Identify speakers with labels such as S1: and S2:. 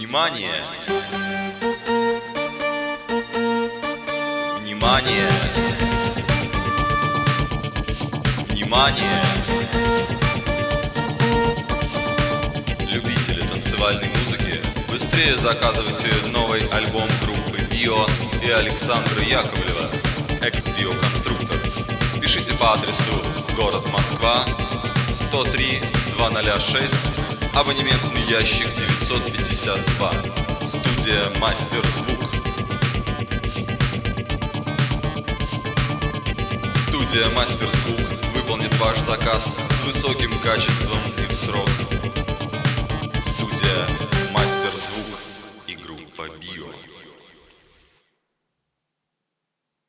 S1: Внимание! Внимание! Внимание! Любители танцевальной музыки, быстрее заказывайте новый альбом группы Био и Александра Яковлева «Экс-Био Конструктор». Пишите по адресу город Москва, 103-206, абонементный ящик 952, студия «Мастер Звук». Студия «Мастер Звук» выполнит ваш заказ с высоким качеством и в срок. Студия «Мастер Звук» и группа «Био».